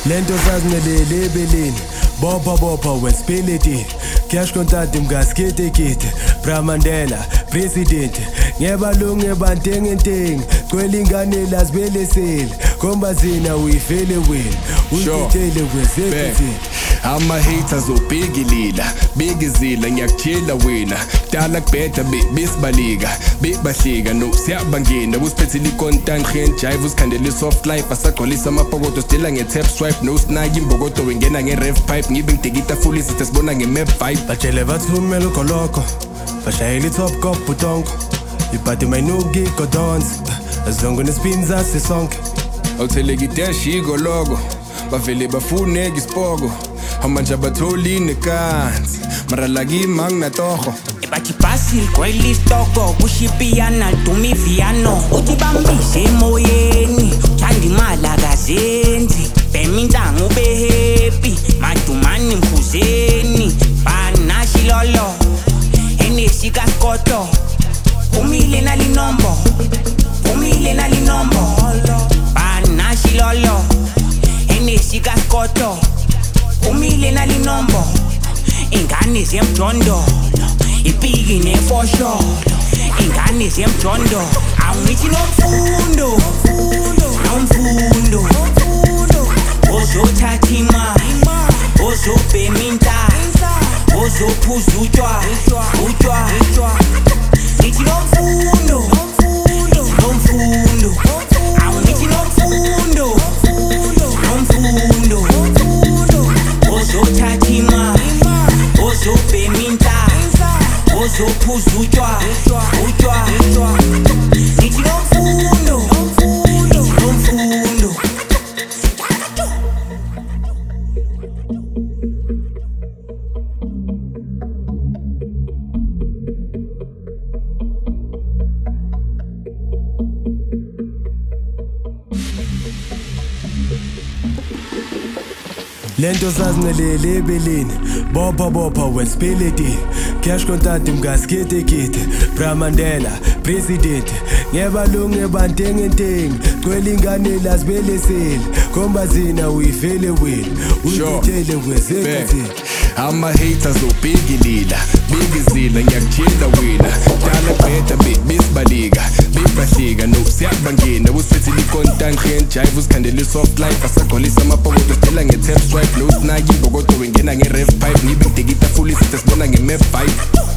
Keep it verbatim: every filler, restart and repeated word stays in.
Lento sazingelele ebeleni bopha bopha wesipiliti cash contact mgaskete kite Bramandela president ngebalungu ebantenge ntenge kwelingane lazibeleseli komba zina uyifele wena uyitele kwesekuzini ama haters obhekilila begizila ngiyakutshela wena dala kubheda besibaliga bebahlika no siyabangena usiphethile icontent gen jive usikhandele soft life asagcwalisa amapokoto stela nge-tap swipe no snag imbokodo wengena nge-ref pipe ngibe ngidikita full isithe sibona nge-map vibe batshele bathi umele ugoloko bashayela i-top cop butonko ibhadi mayinuki igodonsi zonke nesipinza sisonke awutheleka idashi igoloko bavele bafuneka isipoko amanje abatholi nekansi mara laki manginatoho bathi Basil kwelistoko kushipiyana dumiviano uthi bambise emoyeni thanda imali akazenzi bhema intanga ube happy madumani mfuzeni banashilolo enesika skoto umile nalinombo umile nalinombo banashilolo enesika skoto umile nalinombo ingane ziyemjondolo ipiki nefosholo ingane ziyemjondolo awungithi nomfundo nomfundo ozothatha imali ozobhema intanga ozophuza utshwala utshwala ngithi nomfundo nomfundo awungithi nomfundo nomfundo ozothatha imali ozobhema intanga ozophuza utshwala utshwala ngithi nomfundo nomfundo lento sazingelele ebeleni bopha bopha wesipiliti cash contact mgaskete kite Bramandela president ngebalungu ebantenge ntenge kwelingane lazibeleseli komba zina uyifele wena uyitele kwesekuzini ama haters obhekilila begizila ngiyakutshela wena dala kubheda besibaliga bebahlika no siyabangena usiphethile icontent gen jive usikhandele soft life asagcwalisa amapokoto stela nge-tap swipe no snag imbokodo wengena nge-ref pipe ngibe ngidikita full isithe sibona nge-map vibe